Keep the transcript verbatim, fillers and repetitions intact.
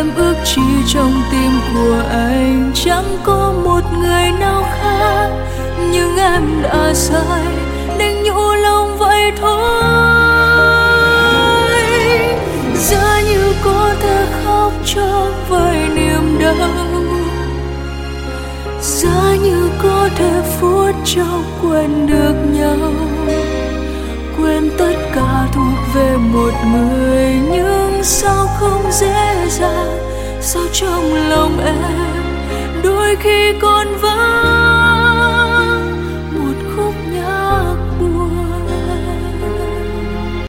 em ước chi trong tim của anh chẳng có một người nào khác, nhưng em đã sai nên nhủ lòng vậy thôi. Giá như có thể khóc cho vài niềm đau, giá như có thể phút chốc quên được nhau, quên tất cả thuộc về một người. Nhưng sao không dễ dàng, sao trong lòng em đôi khi còn vắng